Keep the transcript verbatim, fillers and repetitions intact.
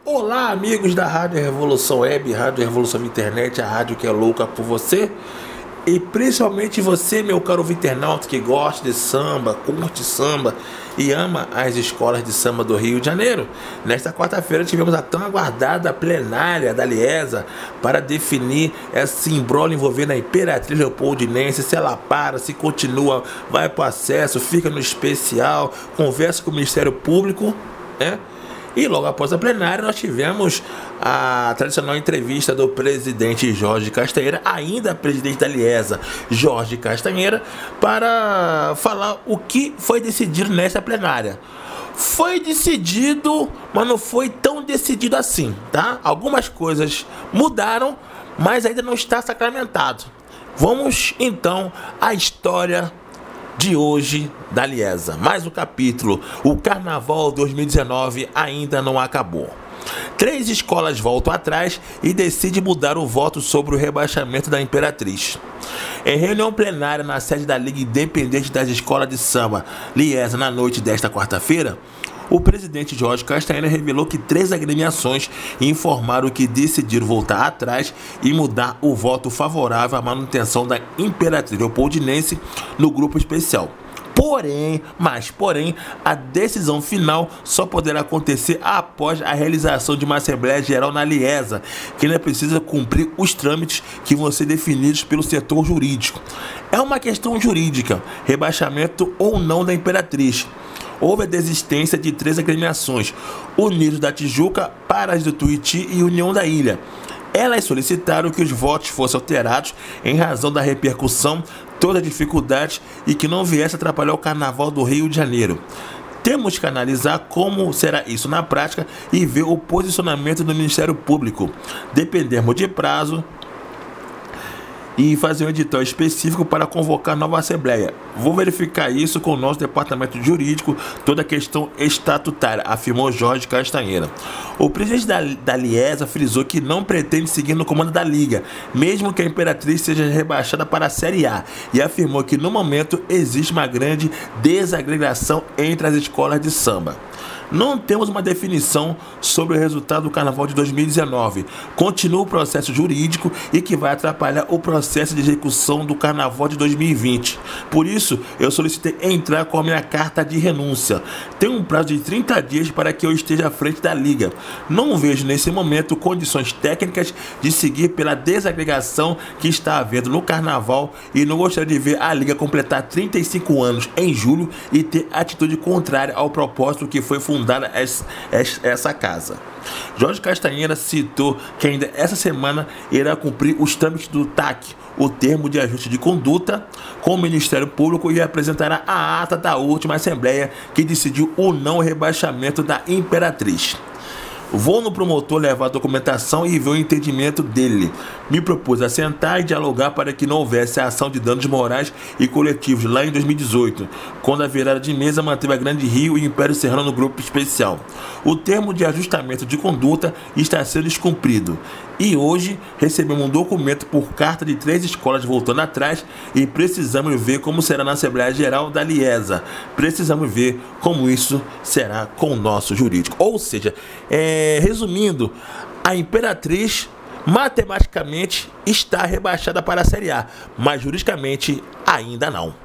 Olá, amigos da Rádio Revolução Web, Rádio Revolução Internet, a rádio que é louca por você. E principalmente você, meu caro internauta, que gosta de samba, curte samba e ama as escolas de samba do Rio de Janeiro. Nesta quarta-feira tivemos a tão aguardada plenária da Liesa para definir esse imbróglio envolvendo a Imperatriz Leopoldinense, se ela para, se continua, vai para o acesso, fica no especial, conversa com o Ministério Público, né? E logo após a plenária nós tivemos a tradicional entrevista do presidente Jorge Castanheira, ainda presidente da Liesa, Jorge Castanheira, para falar o que foi decidido nessa plenária. Foi decidido, mas não foi tão decidido assim, tá? Algumas coisas mudaram, mas ainda não está sacramentado. Vamos então à história de hoje da Liesa. Mais um capítulo. O Carnaval dois mil e dezenove ainda não acabou. Três escolas voltam atrás e decidem mudar o voto sobre o rebaixamento da Imperatriz. Em reunião plenária na sede da Liga Independente das Escolas de Samba, Liesa, na noite desta quarta-feira, o presidente Jorge Castanheira revelou que três agremiações informaram que decidiram voltar atrás e mudar o voto favorável à manutenção da Imperatriz Leopoldinense no grupo especial. Porém, mas porém, a decisão final só poderá acontecer após a realização de uma Assembleia Geral na Liesa, que ainda precisa cumprir os trâmites que vão ser definidos pelo setor jurídico. É uma questão jurídica, rebaixamento ou não da Imperatriz. Houve a desistência de três agremiações, Unidos da Tijuca, Paras do Tuiuti e União da Ilha. Elas solicitaram que os votos fossem alterados em razão da repercussão, toda a dificuldade e que não viesse atrapalhar o Carnaval do Rio de Janeiro. Temos que analisar como será isso na prática e ver o posicionamento do Ministério Público. Dependermos de prazo e fazer um edital específico para convocar nova Assembleia. Vou verificar isso com o nosso departamento jurídico, toda a questão estatutária, afirmou Jorge Castanheira. O presidente da, da Liesa frisou que não pretende seguir no comando da Liga, mesmo que a Imperatriz seja rebaixada para a Série A, e afirmou que no momento existe uma grande desagregação entre as escolas de samba. Não temos uma definição sobre o resultado do Carnaval de dois mil e dezenove. Continua o processo jurídico e que vai atrapalhar o processo de execução do Carnaval de dois mil e vinte. Por isso, eu solicitei entrar com a minha carta de renúncia. Tenho um prazo de trinta dias para que eu esteja à frente da Liga. Não vejo nesse momento condições técnicas de seguir pela desagregação que está havendo no Carnaval e não gostaria de ver a Liga completar trinta e cinco anos em julho e ter atitude contrária ao propósito que foi fundado essa casa. Jorge Castanheira citou que ainda essa semana irá cumprir os trâmites do T A C, o termo de ajuste de conduta, com o Ministério Público e apresentará a ata da última Assembleia que decidiu o não rebaixamento da Imperatriz. Vou no promotor levar a documentação e ver o entendimento dele. Me propus a sentar e dialogar para que não houvesse a ação de danos morais e coletivos lá em dois mil e dezoito, quando a virada de mesa manteve a Grande Rio e o Império Serrano no grupo especial. O termo de ajustamento de conduta está sendo descumprido. E hoje recebemos um documento por carta de três escolas voltando atrás e precisamos ver como será na Assembleia Geral da Liesa. Precisamos ver como isso será com o nosso jurídico. Ou seja, é, resumindo, a Imperatriz matematicamente está rebaixada para a Série A, mas juridicamente ainda não.